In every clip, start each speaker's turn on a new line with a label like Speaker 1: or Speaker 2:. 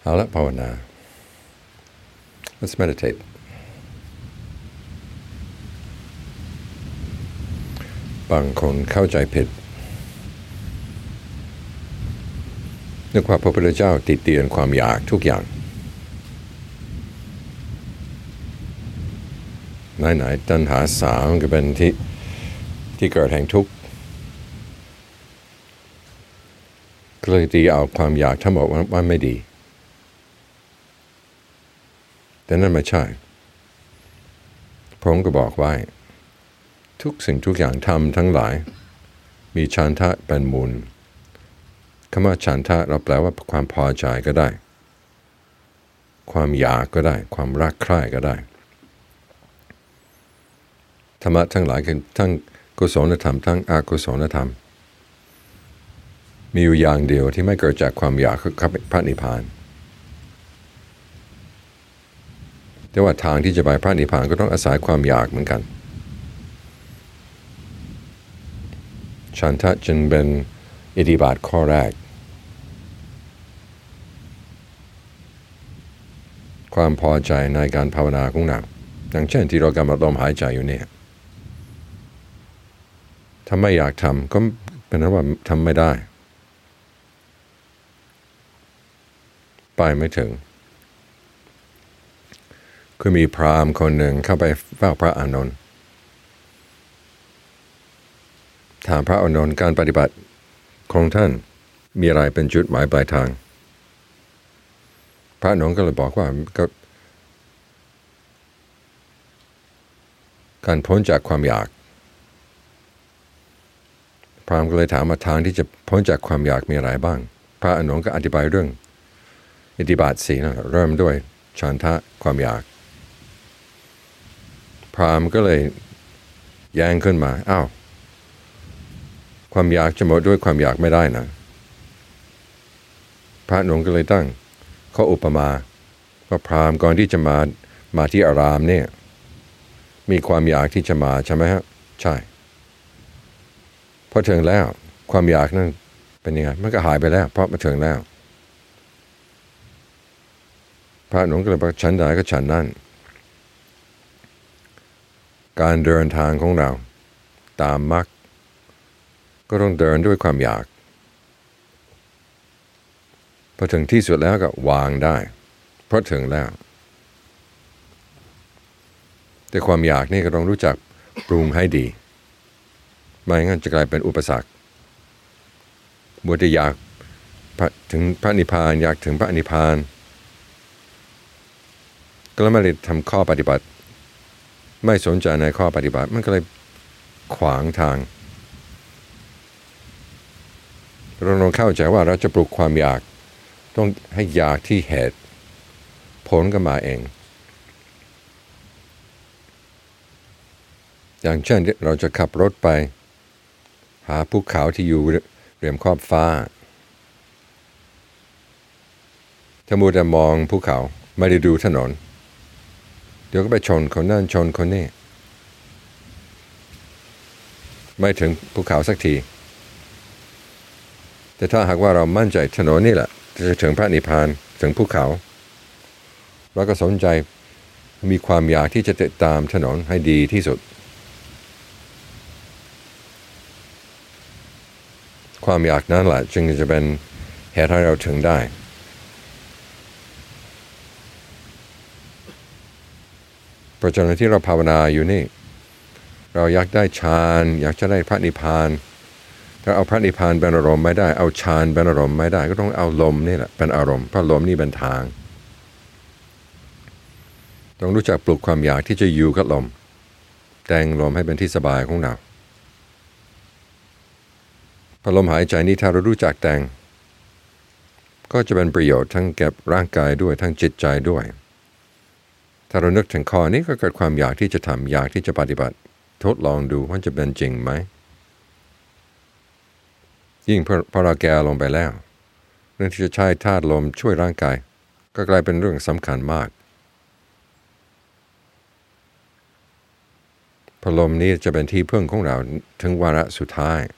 Speaker 1: เอาละภาวนา Let's meditate บางคนเข้าใจผิดนึกว่าพระพุทธเจ้าติเตียนความอยากทุกอย่างไหนๆตัณหาสามก็เป็นที่เกิดแห่งทุกข์ก็เลยตีเอาความอยากทั้งหมดว่าไม่ดีแต่นั่นไม่ใช่ผมก็บอกไว้ทุกสิ่งทุกอย่างทำทั้งหลายมีฉันทะเป็นมูลคำว่าฉันทะเราแปลว่าความพอใจก็ได้ความอยากก็ได้ความรักใคร่ก็ได้ธรรมะทั้งหลายคือทั้งกุศลธรรมทั้งอกุศลธรรมมีอยู่อย่างเดียวที่ไม่เกิดจากความอยากคือพระนิพพานแต่ว่าทางที่จะไปพระนิพพานก็ต้องอาศัยความอยากเหมือนกันฉันทะจึงเป็นอิทธิบาทข้อแรกความพอใจในการภาวนาของเราอย่างเช่นที่เรากำลังลมหายใจอยู่เนี่ยถ้าไม่อยากทำก็เป็นนั้นว่าทำไม่ได้ไปไม่ถึงคือมีพราหมณ์คนหนึ่งเข้าไปเฝ้าพระอานนท์ถามพระอานนท์การปฏิบัติของท่านมีอะไรเป็นจุดหมายปลายทางพระอานนท์ก็เลยบอกว่าก็การพ้นจากความอยากพราหมณ์ก็เลยถามมาทางที่จะพ้นจากความอยากมีอะไรบ้างพระอานนท์ก็อธิบายเรื่องอิทธิบาทสี่นะเริ่มด้วยฉันทะความอยากพราหมณ์ก็เลยแย้งขึ้นมาอ้าวความอยากจะหมดด้วยความอยากไม่ได้นะพระอานนท์ก็เลยตั้งข้ออุปมาว่าพราหมณ์ก่อนที่จะมาที่อารามเนี่ยมีความอยากที่จะมาใช่ไหมฮะใช่พอถึงแล้วความอยากนั้นเป็นยังไงมันก็หายไปแล้วเพราะมาถึงแล้วพระอานนท์ก็เลยบอกฉันใดก็ฉันนั่นการเดินทางของเราตามมรรคก็ต้องเดินด้วยความอยากพอถึงที่สุดแล้วก็วางได้เพราะถึงแล้วแต่ความอยากนี่ก็ต้องรู้จักปรุงให้ดีไม่งั้นจะกลายเป็นอุปสรรคบัวจะอยากถึงพระนิพพานอยากถึงพระนิพพานก็ไม่ได้ทำข้อปฏิบัติไม่สนใจในข้อปฏิบัติมันก็เลยขวางทางเราลองเข้าใจว่าเราจะปลุกความอยากต้องให้อยากที่เหตุผลก็มาเองอย่างเช่นเราจะขับรถไปหาภูเขาที่อยู่เรียมขอบฟ้าถ้ามัวแต่มองภูเขาไม่ได้ดูถนนเดี๋ยวก็ไปชนคนนั่นชนคนนี้ไม่ถึงภูเขาสักทีแต่ถ้าหากว่าเรามั่นใจถนนนี่แหละจะถึงพระนิพพานถึงภูเขาเราก็สนใจมีความอยากที่จะติดตามถนนให้ดีที่สุดความอยากนั้นแหละจึงจะเป็นเหตุให้เราถึงได้เพราะฉะนั้นที่เราภาวนาอยู่นี่เราอยากได้ฌานอยากจะได้พระนิพพานถ้าเอาพระนิพพานเป็นอารมณ์ไม่ได้เอาฌานเป็นอารมณ์ไม่ได้ก็ต้องเอาลมนี่แหละเป็นอารมณ์เพราะลมนี่เป็นทางต้องรู้จักปลุกความอยากที่จะอยู่กับลมแต่งลมให้เป็นที่สบายของเราพอลมหายใจนี้ถ้าเรารู้จักแต่งก็จะเป็นประโยชน์ทั้งแก่ร่างกายด้วยทั้งจิตใจด้วยถ้าเรานึกถึงข้อนี้ก็เกิดความอยากที่จะทำอยากที่จะปฏิบัติทดลองดูว่าจะเป็นจริงไหมยิ่งพอเราแก่ลงไปแล้วเรื่องที่จะใช้ธาตุลมช่วยร่างกายก็กลายเป็นเรื่องสำคัญมากพอลมนี้จะเป็นที่พึ่งของเราถึงวาระสุดท้าย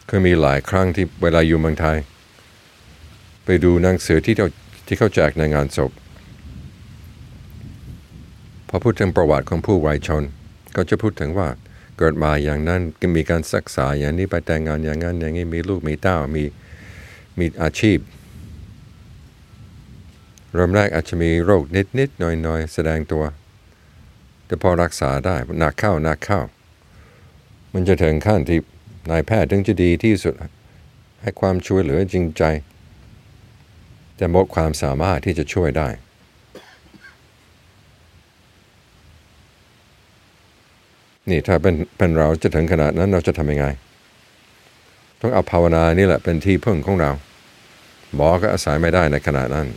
Speaker 1: คือมีหลายครั้งที่เวลาอยู่เมืองไทยไปดูหนังสือที่เขาแจกในงานศพพอพูดถึงประวัติของผู้วายชนก็จะพูดถึงว่าเกิดมาอย่างนั้นมีการศึกษาอย่างนี้ไปแต่งงานอย่างนั้นอย่างนี้มีลูกมีเต้ามีอาชีพเริ่มแรกอาจจะมีโรคนิดหน่อยแสดงตัวแต่พอรักษาได้หนักเข้ามันจะถึงขั้นที่นายแพทย์ถึงจะดีที่สุดให้ความช่วยเหลือจริงใจแต่หมดความสามารถที่จะช่วยได้นี่ถ้าเป็นเราจะถึงขนาดนั้นเราจะทำยังไงต้องเอาภาวนานี่แหละเป็นที่พึ่งของเราหมอก็อาศัยไม่ได้ในขณะนั้น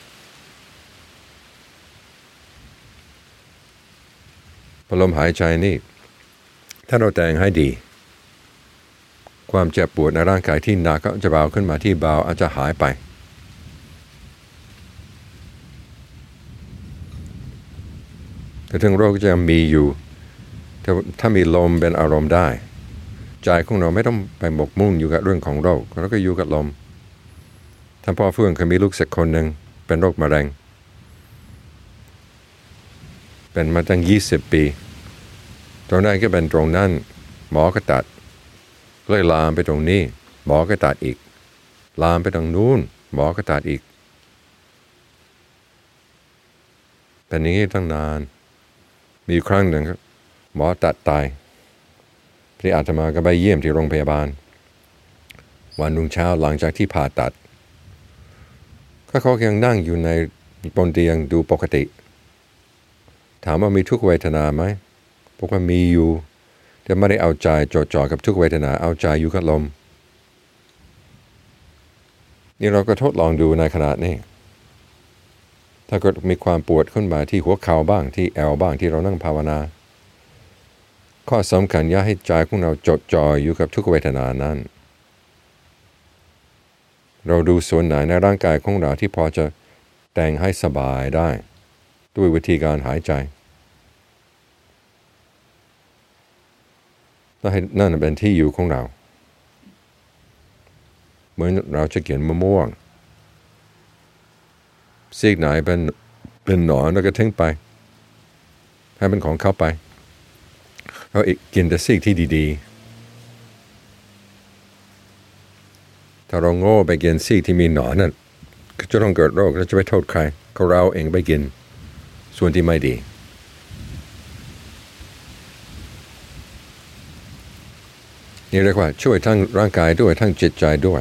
Speaker 1: ลมหายใจนี่ถ้าเราแต่งให้ดีความเจ็บปวดในร่างกายที่หนักก็จะเบาขึ้นมาที่เบาอาจจะหายไปแต่ถึงโรคจะมีอยู่ถ้ามีลมเป็นอารมณ์ได้ใจของเราไม่ต้องไปหมกมุ่นอยู่กับเรื่องของโรคเราก็อยู่กับลมท่านพ่อเฟื่องเคยมีลูกศิษย์คนหนึ่งเป็นโรคมะเร็งเป็นมาตั้ง20 ปีตรงนั้นก็เป็นตรงนั้นหมอก็ตัดเลยลามไปตรงนี้หมอก็ตัดอีกลามไปตรงนู้นหมอก็ตัดอีกเป็นอย่างนี้ตั้งนานมีครั้งหนึ่งหมอตัดตายที่อาตมาก็ไปเยี่ยมที่โรงพยาบาลวันรุ่งเช้าหลังจากที่ผ่าตัดเขายังนั่งอยู่ในบนเตียงดูปกติถามว่ามีทุกเวทนาไหมบอกว่ามีอยู่แต่ไม่ได้เอาใจจดจ่อกับทุกเวทนาเอาใจอยู่กับลมนี่เราก็ทดลองดูในขณะนี้ถ้าเกิดมีความปวดขึ้นมาที่หัวเข่าบ้างที่แอวบ้างที่เรานั่งภาวนาข้อสำคัญอย่าให้ใจของเราจดจ่ออยู่กับทุกเวทนานั้นเราดูส่วนไหนในร่างกายของเราที่พอจะแต่งให้สบายได้ด้วยวิธีการหายใจนั่นเป็นที่อยู่ของเราเหมือนเราจะกินมะม่วงซีกไหนเป็นหนอนแล้วก็ทิ้งไปให้เป็นของเข้าไปเรากินแต่ซีกที่ดีๆถ้าเราโง่ไปกินซีกที่มีหนอนนั่นก็จะต้องเกิดโรคแล้วจะไปโทษใครก็เราเองไปกินส่วนที่ไม่ดีนี่เรียกว่าช่วยทั้งร่างกายด้วยทั้งจิตใจด้วย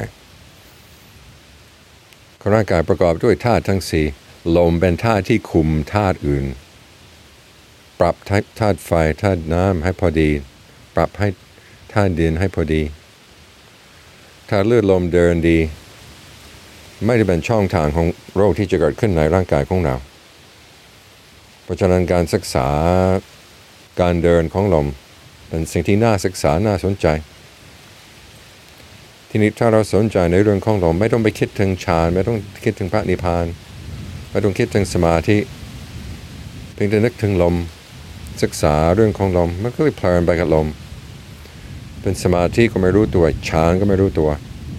Speaker 1: ร่างกายประกอบด้วยธาตุทั้งสี่ลมเป็นธาตุที่คุมธาตุอื่นปรับธาตุไฟธาตุน้ำให้พอดีปรับให้ธาตุดินให้พอดีถ้าเลือดลมเดินดีไม่ได้เป็นช่องทางของโรคที่จะเกิดขึ้นในร่างกายของเราเพราะฉะนั้นการศึกษาการเดินของลมเป็นสิ่งที่น่าศึกษาน่าสนใจทีนี้ถ้าเราสนใจในเรื่องของลมไม่ต้องไปคิดถึงฌานไม่ต้องคิดถึงพระนิพพานไม่ต้องคิดถึงสมาธิเพียงแต่นึกถึงลมศึกษาเรื่องของลมมันก็เลยเพลินไปกับลมเป็นสมาธิก็ไม่รู้ตัวฌานก็ไม่รู้ตัว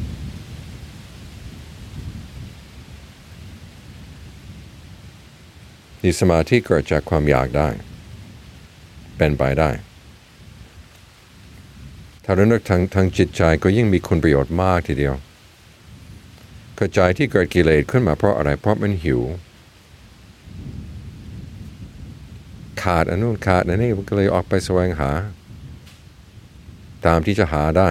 Speaker 1: นี่สมาธิเกิดจากความอยากได้เป็นไปได้ถ้าเรานึกทางจิตใจก็ยิ่งมีคุณประโยชน์มากทีเดียวกระจายที่เกิดกิเลสขึ้นมาเพราะอะไรเพราะมันหิวขาดอันนู้นขาดอันนี้ก็เลยออกไปแสวงหาตามที่จะหาได้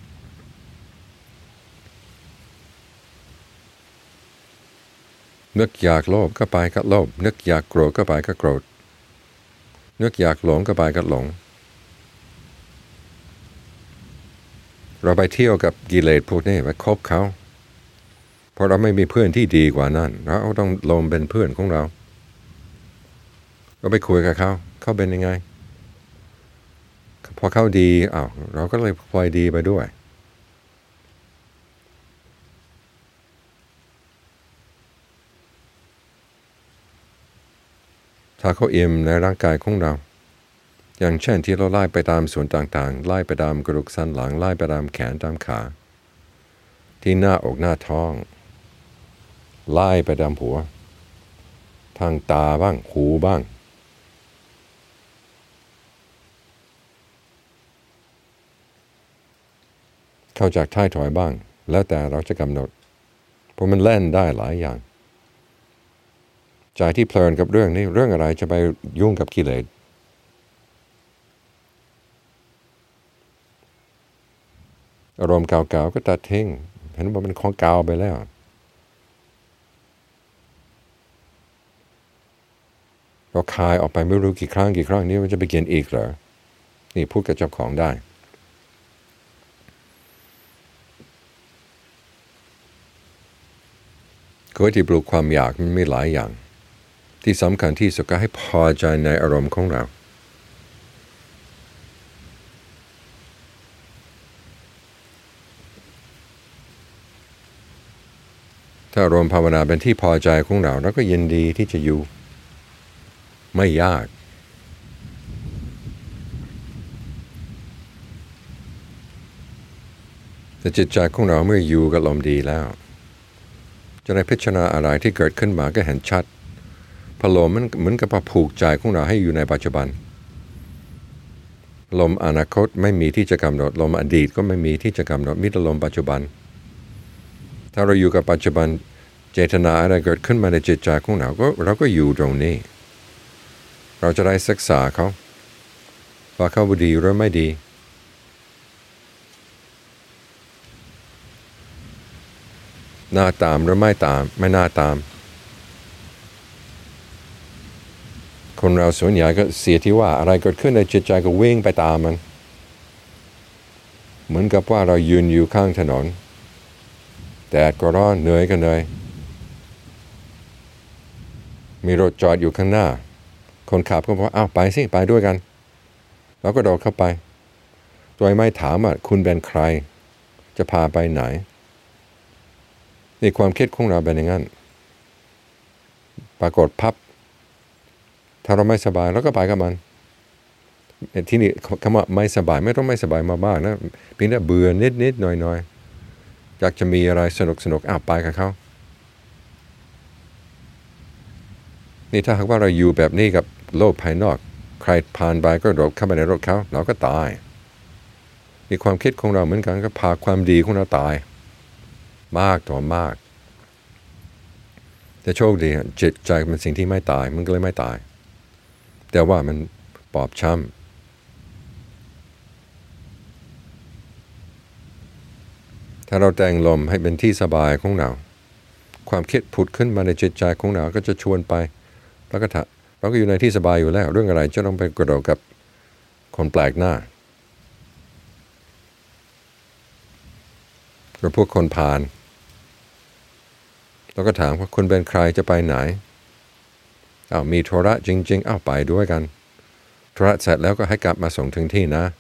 Speaker 1: นึกอยากโลภก็ไปก็โลภนึกอยากโกรธก็ไปก็โกรธนึกอยากหลงก็ไปก็หลงเราไปเที่ยวกับกิเลสพวกนี้ไปคบเขาเพราะเราไม่มีเพื่อนที่ดีกว่านั้นเราต้องลงเป็นเพื่อนของเราก็ไปคุยกับเขาเป็นยังไงพอเขาดีเราก็เลยพลอยดีไปด้วยถ้าเขาอิ่มในร่างกายของเราอย่างเช่นที่เราไล่ไปตามส่วนต่างๆไล่ไปตามกระดูกสันหลังไล่ไปตามแขนตามขาที่หน้าอกหน้าท้องไล่ไปตามหัวทางตาบ้างหูบ้างเข้าจากท้ายถอยบ้างแล้วแต่เราจะกำหนดเพราะมันเล่นได้หลายอย่างใจที่เพลินกับเรื่องนี้เรื่องอะไรจะไปยุ่งกับกิเลสอารมณ์เก่าๆก็ตัดทิ้งเห็นว่ามันของเก่าไปแล้วเราคายออกไปไม่รู้กี่ครั้งนี้มันจะไปเกินอีกเหรอนี่พูดกับเจ้าของได้กฎที่ปลุกความอยากมันมีหลายอย่างที่สำคัญที่สุดก็ให้พอใจในอารมณ์ของเราถ้าอารมณ์ภาวนาเป็นที่พอใจของเราเราก็ยินดีที่จะอยู่ไม่ยากแต่จิตใจของเราเมื่ออยู่กับลมดีแล้วจะได้พิจารณาอะไรที่เกิดขึ้นมาก็เห็นชัดพอลมมันเหมือนกับผูกใจของเราให้อยู่ในปัจจุบันลมอนาคตไม่มีที่จะกำหนดลมอดีตก็ไม่มีที่จะกำหนดมีแต่ลมปัจจุบันถ้าเราอยู่กับปัจจุบันเจตนาอะไรเกิดขึ้นมาในจิตใจของเราก็อยู่ตรงนี้เราจะได้ศึกษาเขาว่าเขาดีหรือไม่ดีน่าตามหรือไม่ตามไม่น่าตามคนเราส่วนใหญ่ก็เสียที่ว่าอะไรเกิดขึ้นในจิตใจก็วิ่งไปตามมันเหมือนกับว่าเรายืนอยู่ข้างถนนแดดก็ร้อนเหนื่อยก็เหนื่อยมีรถจอดอยู่ข้างหน้าคนขับก็บอกอ้าวไปสิไปด้วยกันเราก็โดดเข้าไปโดยไม่ถามว่าคุณเป็นใครจะพาไปไหนในความคิดของเราเป็นอย่างนั้นปรากฏพับถ้าเราไม่สบายเราก็ไปกับมันที่นี่คำว่าไม่สบายไม่ต้องไม่สบายมากๆนะเพียงแต่เบื่อนิดหน่อยอยากจะมีอะไรสนุกไปกับเขานี่ถ้าหากว่าเราอยู่แบบนี้กับโลกภายนอกใครผ่านไปก็โดดเข้าไปในรถเขาเราก็ตายมีความคิดของเราเหมือนกันก็พาความดีของเราตายมากต่อมากแต่โชคดีจิตใจเป็นสิ่งที่ไม่ตายมันก็เลยไม่ตายแต่ว่ามันบอบช้ำถ้าเราแต่งลมให้เป็นที่สบายของเราความคิดผุดขึ้นมาในจิตใจของเราก็จะชวนไปแล้วก็เราก็อยู่ในที่สบายอยู่แล้วเรื่องอะไรจะต้องไปกระโดดกับคนแปลกหน้าหรือพวกคนผ่านเราก็ถามว่าคุณเป็นใครจะไปไหนมีธุระจริงๆไปด้วยกันธุระเสร็จแล้วก็ให้กลับมาส่งถึงที่นะ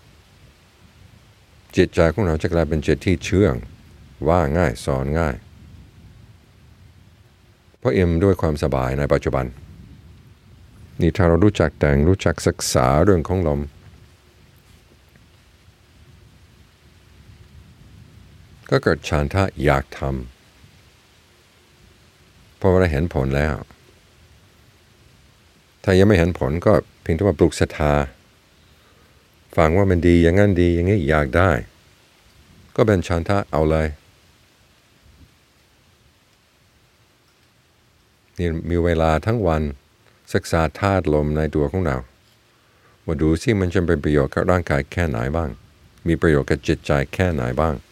Speaker 1: จิตใจของเราจะกลายเป็นจิตที่เชื่องว่าง่ายสอนง่ายเพราะอิ่มด้วยความสบายในปัจจุบันนี่ถ้าเรารู้จักแต่งรู้จักศึกษาเรื่องของลมก็เกิดฉันทะอยากทำเพราะเราเห็นผลแล้วถ้ายังไม่เห็นผลก็เพียงแต่ว่าปลุกศรัทธาฟังว่ามันดีอย่างนั้นดีอย่างนี้อยากได้ก็เป็นฉันทะเอาเลยนี่มีเวลาทั้งวันศึกษาธาตุลมในตัวของเรามาดูสิมันจะเป็นประโยชน์กับร่างกายแค่ไหนบ้างมีประโยชน์กับจิตใจแค่ไหนบ้าง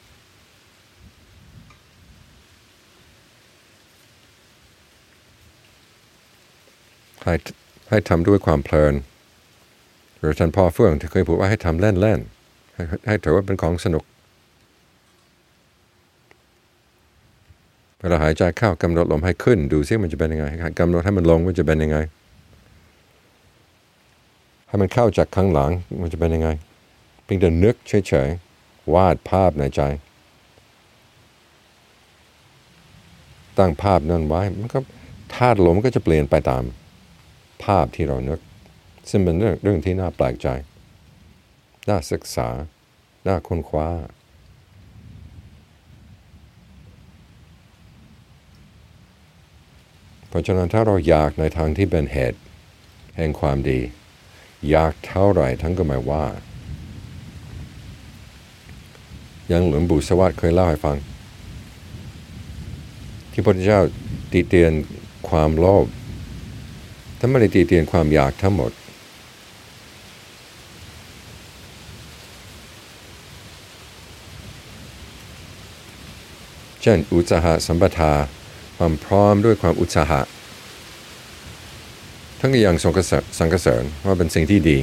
Speaker 1: ให้ทำด้วยความเพลินหรือท่านพ่อเฟื่องที่เคยพูดว่าให้ทำเล่นให้ถือว่าเป็นของสนุกเวลาหายใจเข้ากำหนดลมให้ขึ้นดูซิมันจะเป็นยังไงกำหนดให้มันลงมันจะเป็นยังไงให้มันเข้าจากข้างหลังมันจะเป็นยังไงเพียงแต่นึกเฉยๆวาดภาพในใจตั้งภาพนั้นไว้มันก็ธาตุลมก็จะเปลี่ยนไปตามภาพที่เรานึกซึ่งเป็นเรื่องที่น่าแปลกใจน่าศึกษาน่าค้นคว้าเพราะฉะนั้นถ้าเราอยากในทางที่เป็นเหตุแห่งความดีอยากเท่าไหร่ท่านก็ไม่ว่าอย่างหลวงปู่สวัสดิ์เคยเล่าให้ฟังที่พระพุทธเจ้าติเตียนความโลภท่านไม่ได้ติเตียนความอยากทั้งหมดเช่นอุตสาหะสัมปทาความพร้อมด้วยความอุตสาหะทั้งอย่างสรรเสริญว่าเป็นสิ่งที่ดี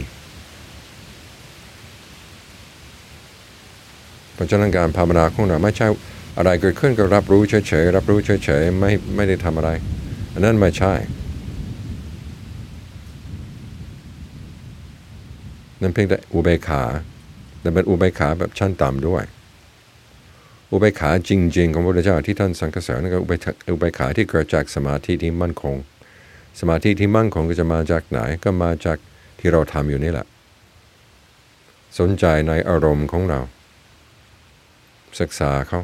Speaker 1: เพราะฉะนั้นการภาวนาของเราไม่ใช่อะไรเกิดขึ้นก็รับรู้เฉยๆรับรู้เฉยๆไม่ได้ทำอะไรอันนั้นไม่ใช่นั่นเพียงแต่อุเบกขาแต่เป็นอุเบกขาแบบชั้นต่ำด้วยอุเบกขาจริงๆของพระพุทธเจ้าที่ท่านสรรเสริญนั่นก็อุเบกขาที่เกิดจากสมาธิที่มั่นคงสมาธิที่มั่นคงก็จะมาจากไหนก็มาจากที่เราทำอยู่นี่แหละสนใจในอารมณ์ของเราศึกษาเขา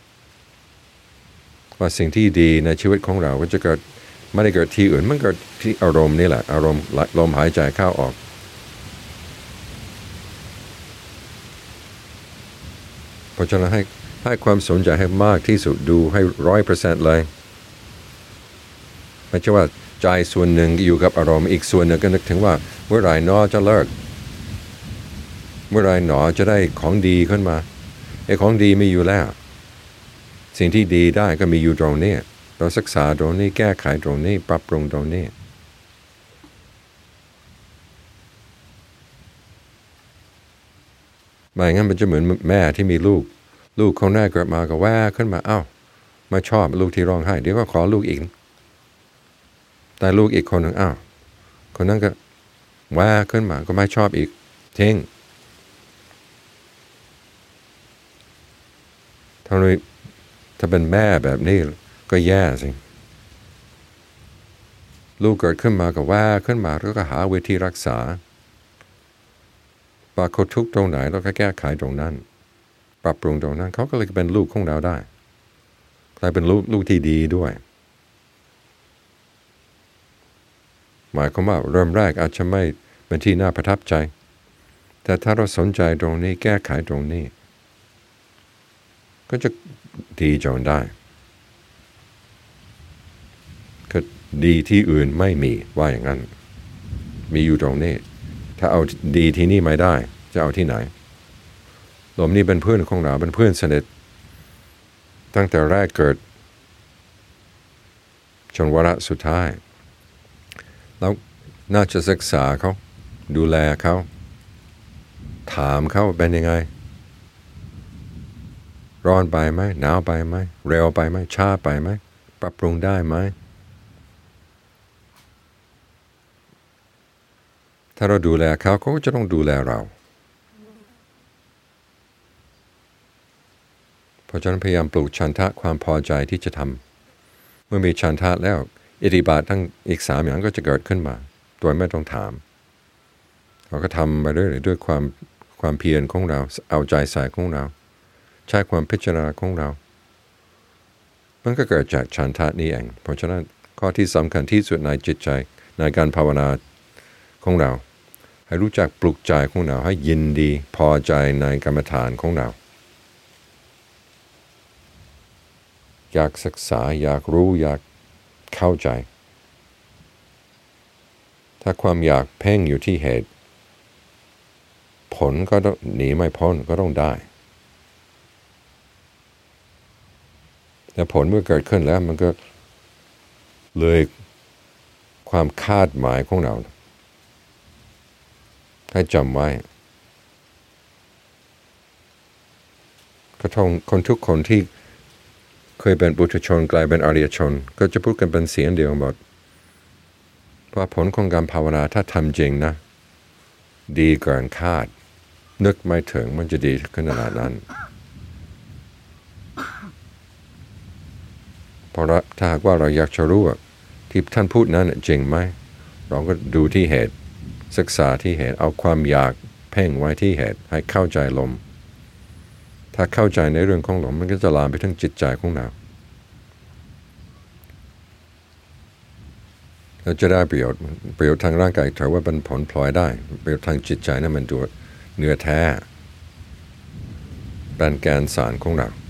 Speaker 1: ว่าสิ่งที่ดีในชีวิตของเราก็จะเกิดไม่ได้เกิดที่อื่นมันเกิดที่อารมณ์นี่แหละอารมณ์ลมหายใจเข้าออกเพราะฉะนั้นให้ความสนใจให้มากที่สุดดูให้ 100% เลยไม่ใช่ว่าใจส่วนหนึ่งอยู่กับอารมณ์อีกส่วนหนึ่งก็นึกถึงว่าเมื่อไหร่หนอจะเลิกเมื่อไหร่หนอจะได้ของดีขึ้นมาไอ้ของดีมีอยู่แล้วสิ่งที่ดีได้ก็มีอยู่ตรงนี้เราศึกษาตรงนี้แก้ไขตรงนี้ปรับปรุงตรงนี้ไม่งั้นมันจะเหมือนแม่ที่มีลูกเขาแน่เกิดมาก็แว่ขึ้นมาไม่ชอบลูกที่ร้องไห้เดี๋ยวก็ขอลูกอีกแต่ลูกอีกคนหนึ่งคนนั้นก็แว่ขึ้นมาก็ไม่ชอบอีกทิ้งถ้าเป็นแม่แบบนี้ก็แย่สิลูกเกิดขึ้นมาก็ว่าขึ้นมาแล้วก็หาวิธีรักษาปรากฏทุกข์ตรงไหนเราก็แก้ไขตรงนั้นปรับปรุงตรงนั้นเขาก็เลยเป็นลูกของเราได้กลายเป็นลูกที่ดีด้วยหมายความว่าเริ่มแรกอาจจะไม่เป็นที่น่าประทับใจแต่ถ้าเราสนใจตรงนี้แก้ไขตรงนี้ก็จะดีจนได้คือดีที่อื่นไม่มีว่าอย่างนั้นมีอยู่ตรงนี้ถ้าเอาดีที่นี่ไม่ได้จะเอาที่ไหนลมนี่เป็นเพื่อนของเราเป็นเพื่อนสนิทตั้งแต่แรกเกิดจนวาระสุดท้ายแล้วน่าจะศึกษาเขาดูแลเขาถามเขาเป็นยังไงร้อนไปไหมหนาวไปไหมเร็วไปไหมช้าไปไหมปรับปรุงได้ไหมถ้าเราดูแลเขาก็จะต้องดูแลเราเพราะฉะนั้นพยายามปลูกฉันทะความพอใจที่จะทำเมื่อมีฉันทะแล้วอิทธิบาททั้งอีก3อย่างก็จะเกิดขึ้นมาโดยไม่ต้องถามเราก็ทำไปเรื่อยๆด้วยความเพียรของเราเอาใจใส่ของเราใช้ความพิจารณาของเรามันก็เกิดจากฉันทะนี้เองเพราะฉะนั้นข้อที่สำคัญที่สุดในจิตใจในการภาวนาของเราให้รู้จักปลุกใจของเราให้ยินดีพอใจในกรรมฐานของเราอยากศึกษาอยากรู้อยากเข้าใจถ้าความอยากเพ่งอยู่ที่เหตุผลก็ต้องหนีไม่พ้นก็ต้องได้แต่ผลเมื่อเกิดขึ้นแล้วมันก็เลยความคาดหมายของเราให้จำไว้ก็ทงคนทุกคนที่เคยเป็นปุถุชนกลายเป็นอริยชนก็จะพูดกันเป็นเสียงเดียวหมดว่าผลของการภาวนาถ้าทำจริงนะดีเกินคาดนึกไม่ถึงมันจะดีขนาดนั้นเพราะถ้าหากว่าเราอยากจะรู้ว่าที่ท่านพูดนั้นจริงไหมเราก็ดูที่เหตุศึกษาที่เหตุเอาความอยากเพ่งไว้ที่เหตุให้เข้าใจลมถ้าเข้าใจในเรื่องของลมมันก็จะลามไปถึงจิตใจของเราเราจะได้ประโยชน์ทางร่างกายถือว่าเป็นผลพลอยได้ประโยชน์ทางจิตใจนั้นมันดูเนื้อแท้เป็นแกนสารของเรา